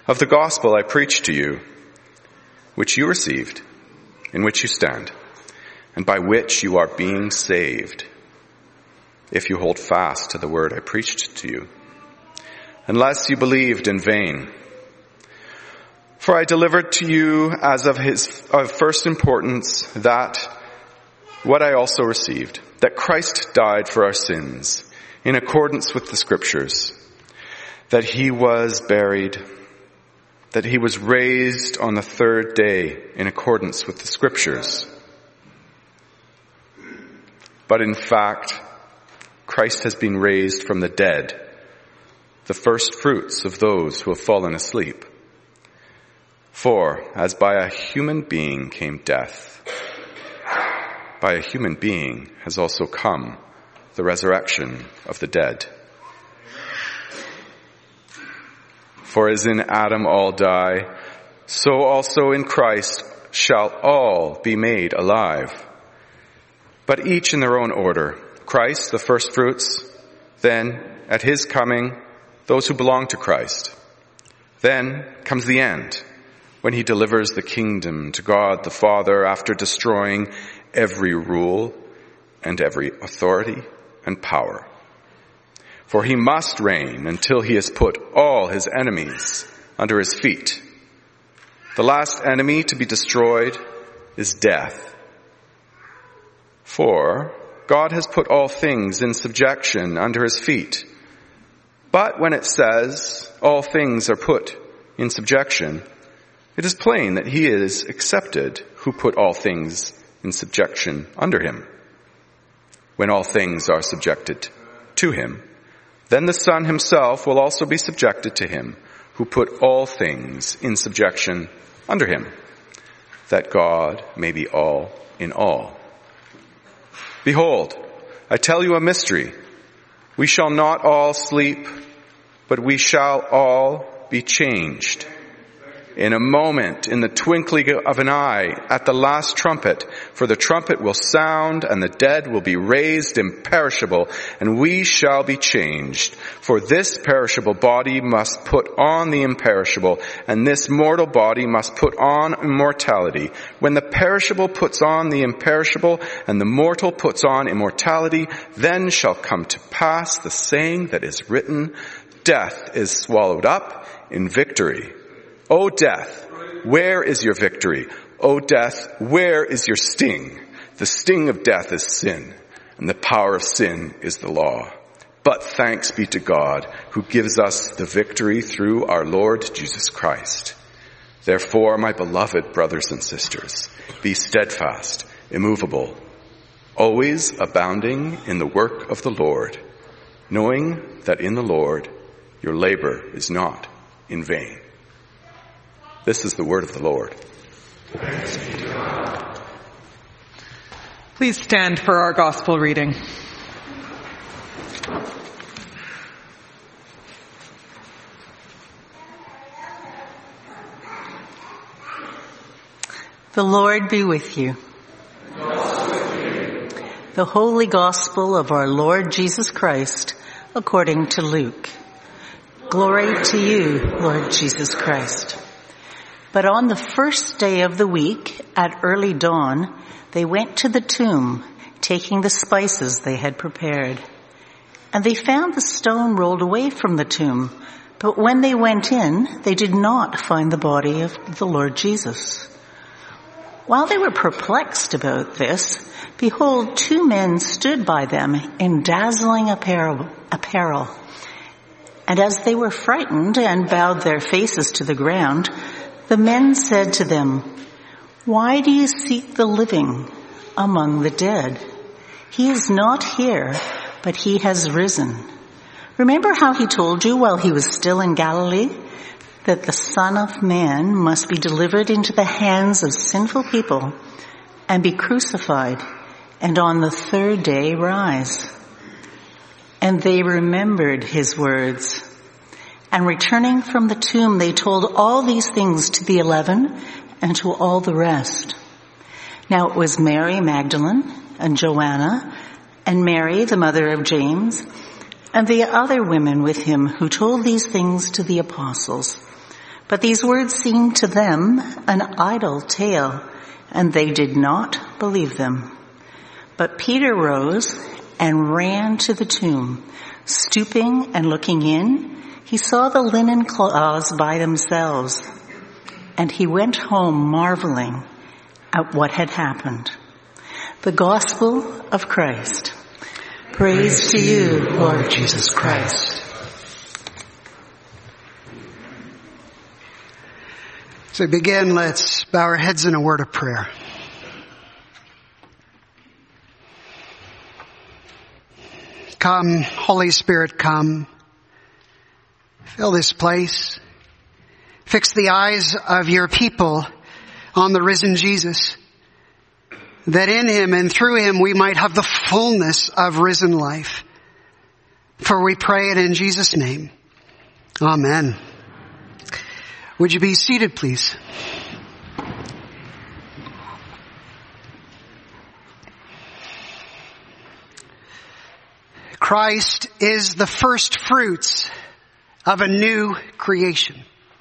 of the gospel I preached to you, which you received, in which you stand, and by which you are being saved, if you hold fast to the word I preached to you, unless you believed in vain. For I delivered to you as of first importance that what I also received, that Christ died for our sins in accordance with the Scriptures, that he was buried, that he was raised on the third day in accordance with the Scriptures. But in fact, Christ has been raised from the dead, the first fruits of those who have fallen asleep. For as by a human being came death, by a human being has also come the resurrection of the dead. For as in Adam all die, so also in Christ shall all be made alive. But each in their own order. Christ, the first fruits, then at his coming, those who belong to Christ. Then comes the end, when he delivers the kingdom to God the Father after destroying every rule and every authority and power. For he must reign until he has put all his enemies under his feet. The last enemy to be destroyed is death. For God has put all things in subjection under his feet. But when it says all things are put in subjection, it is plain that he is accepted who put all things in subjection under him. When all things are subjected to him, then the Son himself will also be subjected to him who put all things in subjection under him, that God may be all in all. Behold, I tell you a mystery. We shall not all sleep, but we shall all be changed. In a moment, in the twinkling of an eye, at the last trumpet, for the trumpet will sound, and the dead will be raised imperishable, and we shall be changed. For this perishable body must put on the imperishable, and this mortal body must put on immortality. When the perishable puts on the imperishable, and the mortal puts on immortality, then shall come to pass the saying that is written, death is swallowed up in victory. O death, where is your victory? O death, where is your sting? The sting of death is sin, and the power of sin is the law. But thanks be to God, who gives us the victory through our Lord Jesus Christ. Therefore, my beloved brothers and sisters, be steadfast, immovable, always abounding in the work of the Lord, knowing that in the Lord your labor is not in vain. This is the word of the Lord. Thanks be to God. Please stand for our gospel reading. The Lord be with you. And also with you. The Holy Gospel of our Lord Jesus Christ, according to Luke. Glory to you, Lord Jesus Christ. But on the first day of the week, at early dawn, they went to the tomb, taking the spices they had prepared. And they found the stone rolled away from the tomb. But when they went in, they did not find the body of the Lord Jesus. While they were perplexed about this, behold, two men stood by them in dazzling apparel. And as they were frightened and bowed their faces to the ground, the men said to them, "Why do you seek the living among the dead? He is not here, but he has risen. Remember how he told you while he was still in Galilee that the Son of Man must be delivered into the hands of sinful people and be crucified, and on the third day rise." And they remembered his words. And returning from the tomb, they told all these things to the 11 and to all the rest. Now it was Mary Magdalene and Joanna and Mary, the mother of James, and the other women with him who told these things to the apostles. But these words seemed to them an idle tale, and they did not believe them. But Peter rose and ran to the tomb. Stooping and looking in, he saw the linen cloths by themselves, and he went home marveling at what had happened. The Gospel of Christ. Praise to you, Lord Jesus Christ. As we begin, let's bow our heads in a word of prayer. Come, Holy Spirit, come. Fill this place. Fix the eyes of your people on the risen Jesus, that in him and through him we might have the fullness of risen life. For we pray it in Jesus' name. Amen. Would you be seated, please? Christ is the first fruits of a new creation.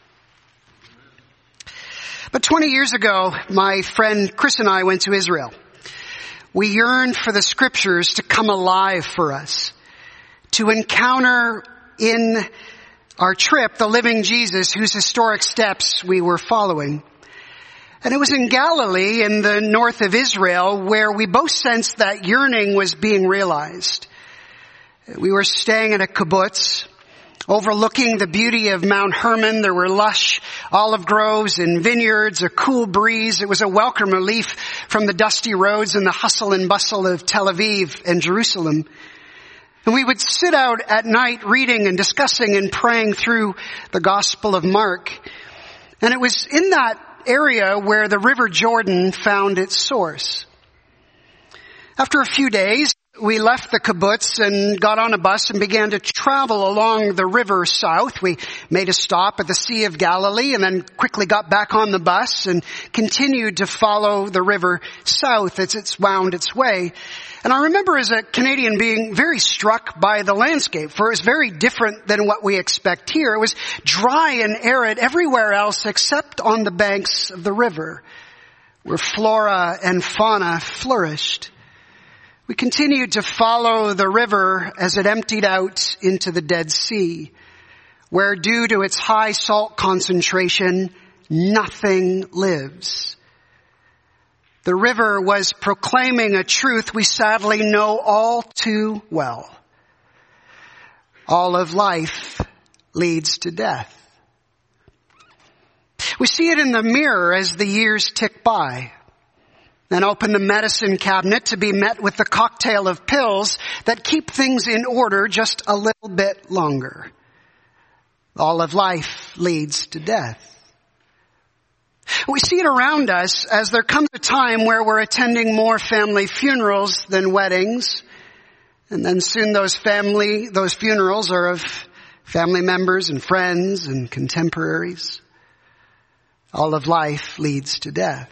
But 20 years ago, my friend Chris and I went to Israel. We yearned for the scriptures to come alive for us, to encounter in our trip the living Jesus whose historic steps we were following. And it was in Galilee in the north of Israel where we both sensed that yearning was being realized. We were staying at a kibbutz overlooking the beauty of Mount Hermon. There were lush olive groves and vineyards, a cool breeze. It was a welcome relief from the dusty roads and the hustle and bustle of Tel Aviv and Jerusalem. And we would sit out at night reading and discussing and praying through the Gospel of Mark. And it was in that area where the River Jordan found its source. After a few days, we left the kibbutz and got on a bus and began to travel along the river south. We made a stop at the Sea of Galilee and then quickly got back on the bus and continued to follow the river south as it's wound its way. And I remember as a Canadian being very struck by the landscape, for it was very different than what we expect here. It was dry and arid everywhere else except on the banks of the river, where flora and fauna flourished. We continued to follow the river as it emptied out into the Dead Sea, where due to its high salt concentration, nothing lives. The river was proclaiming a truth we sadly know all too well. All of life leads to death. We see it in the mirror as the years tick by. And open the medicine cabinet to be met with the cocktail of pills that keep things in order just a little bit longer. All of life leads to death. We see it around us as there comes a time where we're attending more family funerals than weddings. And then soon those funerals are of family members and friends and contemporaries. All of life leads to death.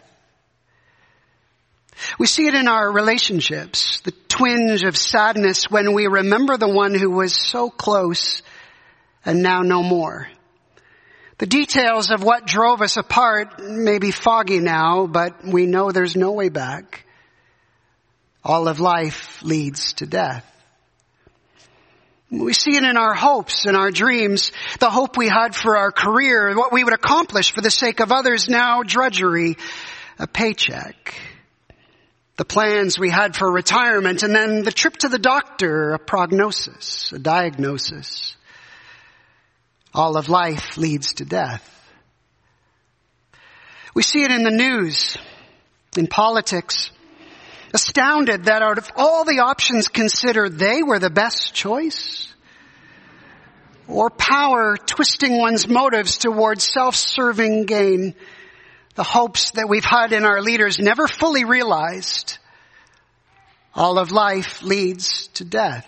We see it in our relationships, the twinge of sadness when we remember the one who was so close and now no more. The details of what drove us apart may be foggy now, but we know there's no way back. All of life leads to death. We see it in our hopes and our dreams, the hope we had for our career, what we would accomplish for the sake of others, now drudgery, a paycheck. The plans we had for retirement, and then the trip to the doctor, a prognosis, a diagnosis. All of life leads to death. We see it in the news, in politics, astounded that out of all the options considered, they were the best choice. Or power twisting one's motives towards self-serving gain. The hopes that we've had in our leaders never fully realized. All of life leads to death.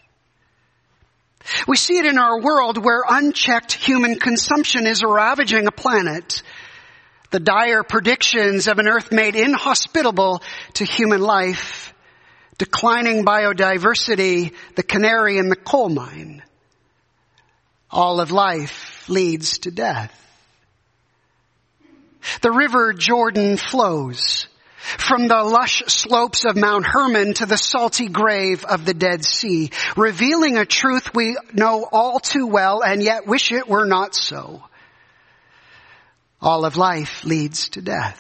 We see it in our world where unchecked human consumption is ravaging a planet. The dire predictions of an earth made inhospitable to human life. Declining biodiversity, the canary in the coal mine. All of life leads to death. The river Jordan flows from the lush slopes of Mount Hermon to the salty grave of the Dead Sea, revealing a truth we know all too well and yet wish it were not so. All of life leads to death.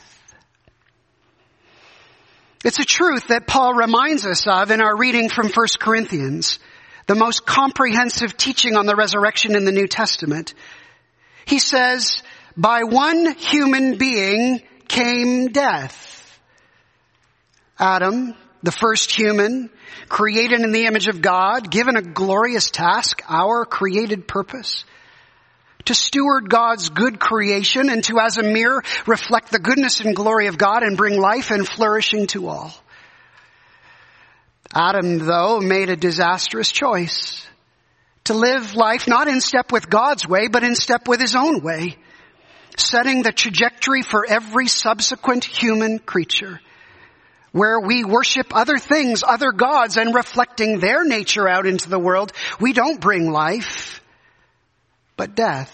It's a truth that Paul reminds us of in our reading from 1 Corinthians, the most comprehensive teaching on the resurrection in the New Testament. He says, by one human being came death. Adam, the first human, created in the image of God, given a glorious task, our created purpose, to steward God's good creation and to, as a mirror, reflect the goodness and glory of God and bring life and flourishing to all. Adam, though, made a disastrous choice to live life not in step with God's way, but in step with his own way, setting the trajectory for every subsequent human creature, where we worship other things, other gods, and reflecting their nature out into the world, we don't bring life, but death.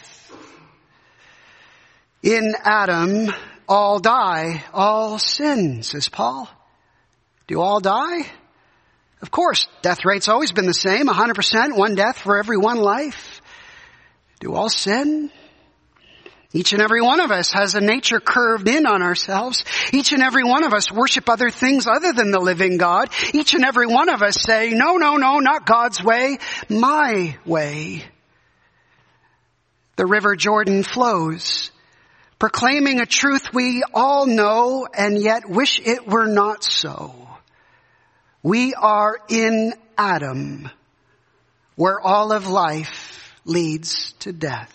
In Adam, all die, all sin, says Paul. Do all die? Of course, death rate's always been the same, 100%, one death for every one life. Do all sin? Each and every one of us has a nature curved in on ourselves. Each and every one of us worship other things other than the living God. Each and every one of us say, no, not God's way, my way. The river Jordan flows, proclaiming a truth we all know and yet wish it were not so. We are in Adam, where all of life leads to death.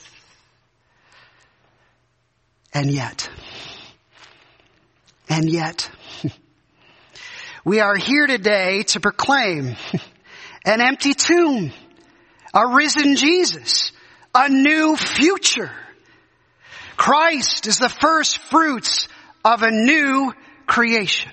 And yet, we are here today to proclaim an empty tomb, a risen Jesus, a new future. Christ is the first fruits of a new creation.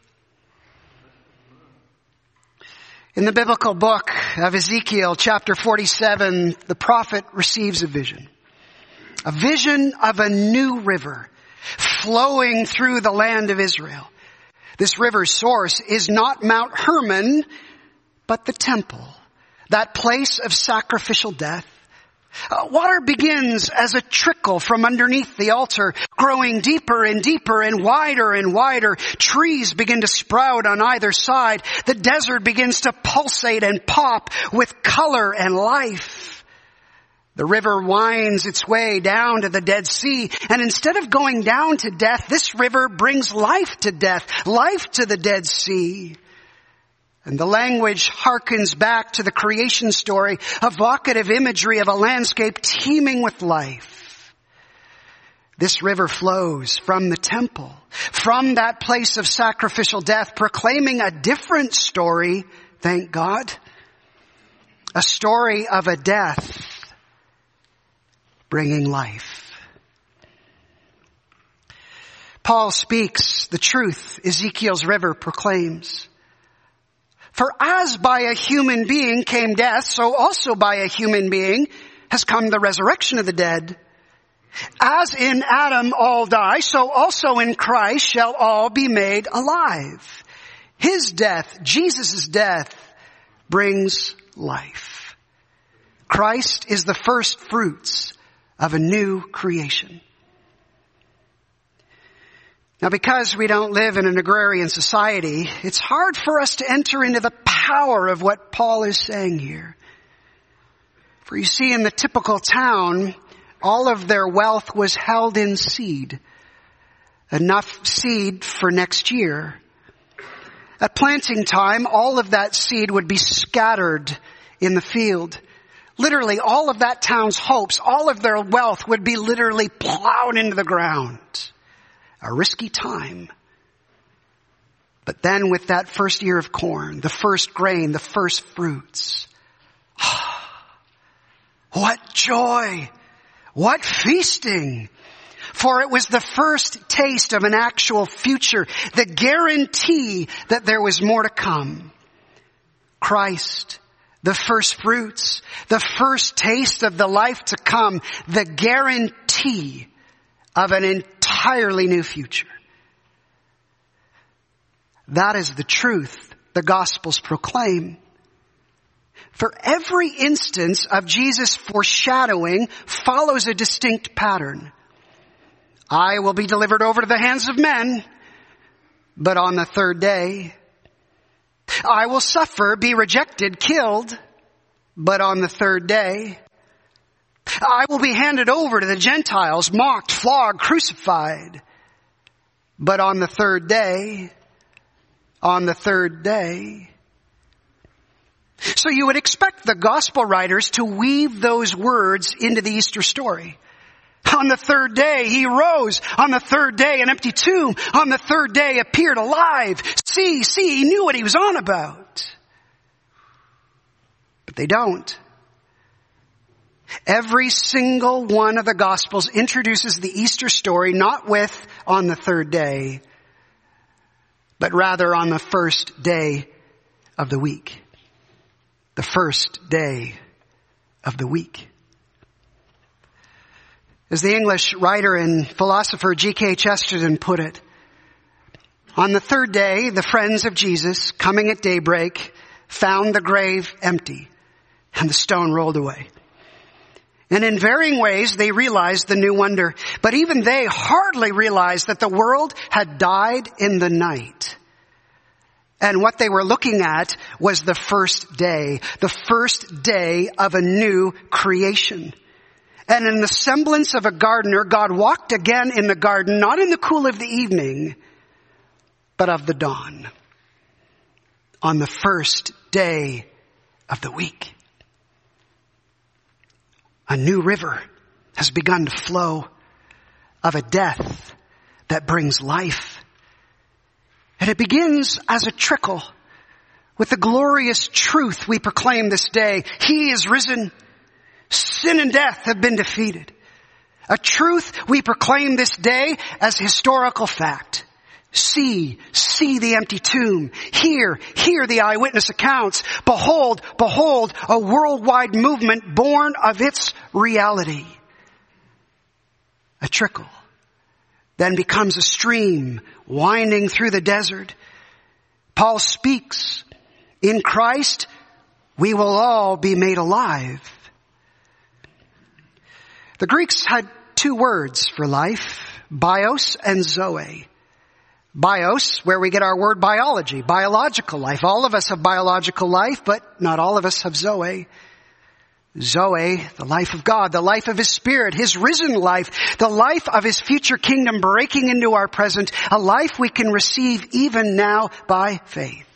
In the biblical book of Ezekiel, chapter 47, the prophet receives a vision. A vision of a new river flowing through the land of Israel. This river's source is not Mount Hermon, but the temple, that place of sacrificial death. Water begins as a trickle from underneath the altar, growing deeper and deeper and wider. Trees begin to sprout on either side. The desert begins to pulsate and pop with color and life. The river winds its way down to the Dead Sea, and instead of going down to death, this river brings life to death, life to the Dead Sea. And the language harkens back to the creation story, evocative imagery of a landscape teeming with life. This river flows from the temple, from that place of sacrificial death, proclaiming a different story, thank God. A story of a death bringing life. Paul speaks the truth Ezekiel's river proclaims. For as by a human being came death, so also by a human being has come the resurrection of the dead. As in Adam all die, so also in Christ shall all be made alive. His death, Jesus' death, brings life. Christ is the first fruits of a new creation. Now, because we don't live in an agrarian society, it's hard for us to enter into the power of what Paul is saying here. For you see, in the typical town, all of their wealth was held in seed. Enough seed for next year. At planting time, all of that seed would be scattered in the field. Literally, all of that town's hopes, all of their wealth would be literally plowed into the ground. A risky time. But then with that first ear of corn, the first grain, the first fruits, what joy! What feasting! For it was the first taste of an actual future, the guarantee that there was more to come. Christ, the first fruits, the first taste of the life to come, the guarantee of an entirely entirely new future. That is the truth the Gospels proclaim. For every instance of Jesus' foreshadowing follows a distinct pattern. I will be delivered over to the hands of men, but on the third day. I will suffer, be rejected, killed, but on the third day. I will be handed over to the Gentiles, mocked, flogged, crucified, but on the third day. On the third day. So you would expect the gospel writers to weave those words into the Easter story. On the third day, he rose. On the third day, an empty tomb. On the third day, appeared alive. See, he knew what he was on about. But they don't. Every single one of the Gospels introduces the Easter story not with on the third day, but rather on the first day of the week. The first day of the week. As the English writer and philosopher G.K. Chesterton put it, on the third day, the friends of Jesus, coming at daybreak, found the grave empty and the stone rolled away. And in varying ways, they realized the new wonder. But even they hardly realized that the world had died in the night. And what they were looking at was the first day of a new creation. And in the semblance of a gardener, God walked again in the garden, not in the cool of the evening, but of the dawn. On the first day of the week. A new river has begun to flow of a death that brings life. And it begins as a trickle with the glorious truth we proclaim this day. He is risen. Sin and death have been defeated. A truth we proclaim this day as historical fact. See the empty tomb. Hear the eyewitness accounts. Behold, a worldwide movement born of its reality. A trickle then becomes a stream winding through the desert. Paul speaks, in Christ we will all be made alive. The Greeks had two words for life, bios and zoe. Bios, where we get our word biology, biological life. All of us have biological life, but not all of us have zoe. Zoe, the life of God, the life of His Spirit, His risen life, the life of His future kingdom breaking into our present, a life we can receive even now by faith.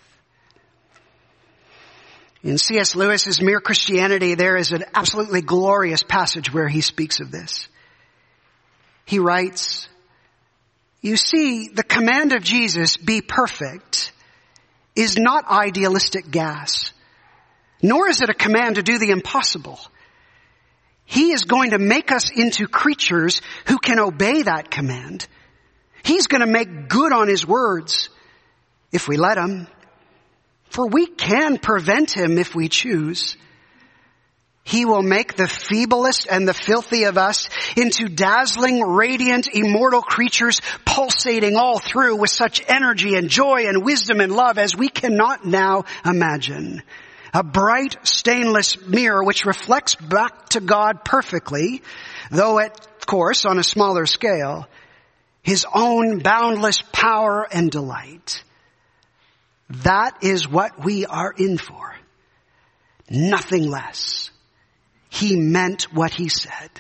In C.S. Lewis's Mere Christianity, there is an absolutely glorious passage where he speaks of this. He writes, you see, the command of Jesus, be perfect, is not idealistic gas, nor is it a command to do the impossible. He is going to make us into creatures who can obey that command. He's going to make good on His words if we let Him. For we can prevent Him if we choose. He will make the feeblest and the filthy of us into dazzling, radiant, immortal creatures pulsating all through with such energy and joy and wisdom and love as we cannot now imagine. A bright, stainless mirror which reflects back to God perfectly, though of course on a smaller scale, His own boundless power and delight. That is what we are in for. Nothing less. He meant what He said.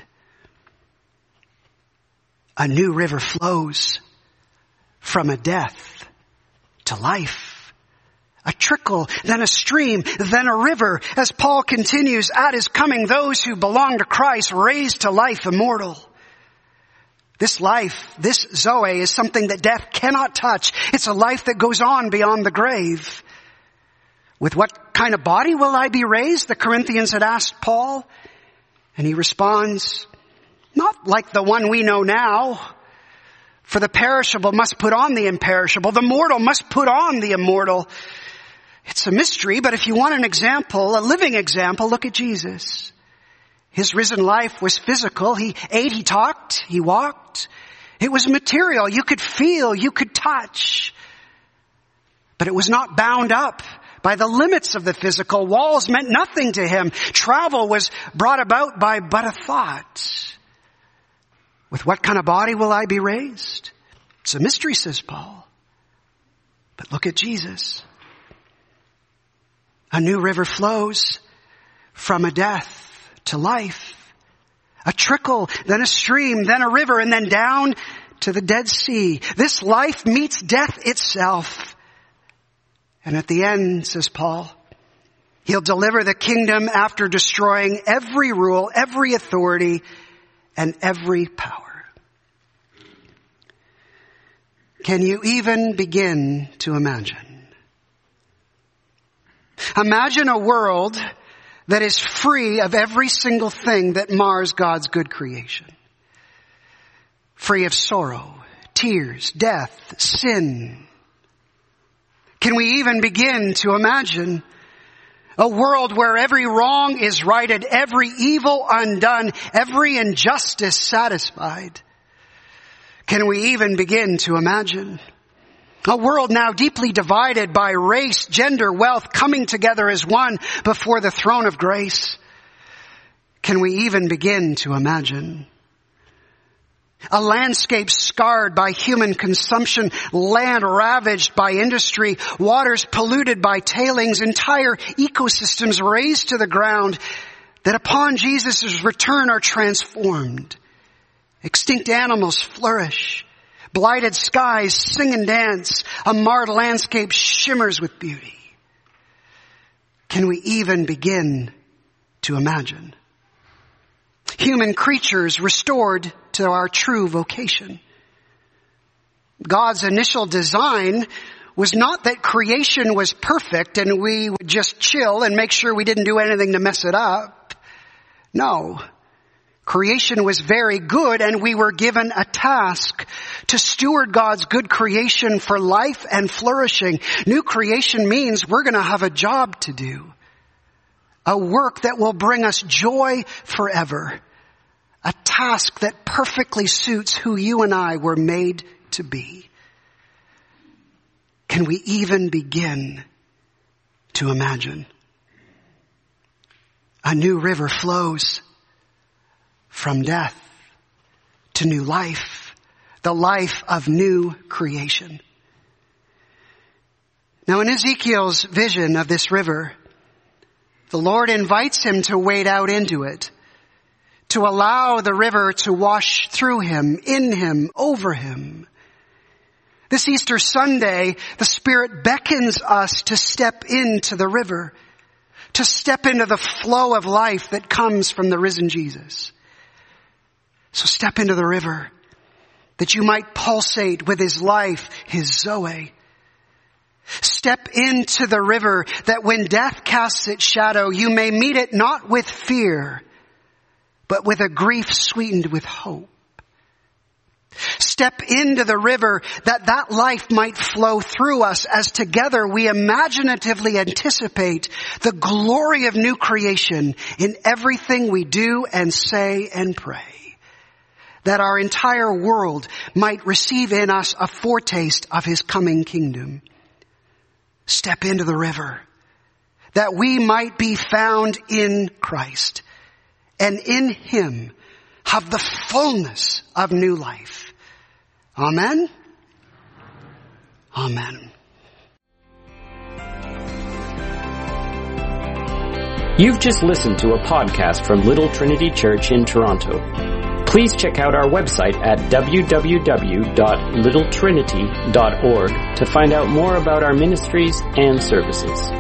A new river flows from a death to life. A trickle, then a stream, then a river. As Paul continues, at His coming, those who belong to Christ raised to life immortal. This life, this Zoe, is something that death cannot touch. It's a life that goes on beyond the grave. With what kind of body will I be raised? The Corinthians had asked Paul. And he responds, not like the one we know now. For the perishable must put on the imperishable. The mortal must put on the immortal. It's a mystery, but if you want an example, a living example, look at Jesus. His risen life was physical. He ate, He talked, He walked. It was material. You could feel, you could touch. But it was not bound up by the limits of the physical. Walls meant nothing to him. Travel was brought about by but a thought. With what kind of body will I be raised? It's a mystery, says Paul. But look at Jesus. A new river flows from a death to life. A trickle, then a stream, then a river, and then down to the Dead Sea. This life meets death itself. And at the end, says Paul, he'll deliver the kingdom after destroying every rule, every authority, and every power. Can you even begin to imagine? Imagine a world that is free of every single thing that mars God's good creation. Free of sorrow, tears, death, sin. Can we even begin to imagine a world where every wrong is righted, every evil undone, every injustice satisfied? Can we even begin to imagine a world now deeply divided by race, gender, wealth, coming together as one before the throne of grace? Can we even begin to imagine a landscape scarred by human consumption, land ravaged by industry, waters polluted by tailings, entire ecosystems razed to the ground, that upon Jesus' return are transformed? Extinct animals flourish. Blighted skies sing and dance. A marred landscape shimmers with beauty. Can we even begin to imagine human creatures restored to our true vocation? God's initial design was not that creation was perfect and we would just chill and make sure we didn't do anything to mess it up. No. Creation was very good, and we were given a task to steward God's good creation for life and flourishing. New creation means we're going to have a job to do. A work that will bring us joy forever. A task that perfectly suits who you and I were made to be. Can we even begin to imagine? A new river flows from death to new life, the life of new creation. Now in Ezekiel's vision of this river, the Lord invites him to wade out into it, to allow the river to wash through him, in him, over him. This Easter Sunday, the Spirit beckons us to step into the river, to step into the flow of life that comes from the risen Jesus. So step into the river that you might pulsate with his life, his Zoe. Step into the river that when death casts its shadow, you may meet it not with fear, but with a grief sweetened with hope. Step into the river that life might flow through us as together we imaginatively anticipate the glory of new creation in everything we do and say and pray. That our entire world might receive in us a foretaste of his coming kingdom. Step into the river that we might be found in Christ and in him have the fullness of new life. Amen? Amen. You've just listened to a podcast from Little Trinity Church in Toronto. Please check out our website at www.littletrinity.org to find out more about our ministries and services.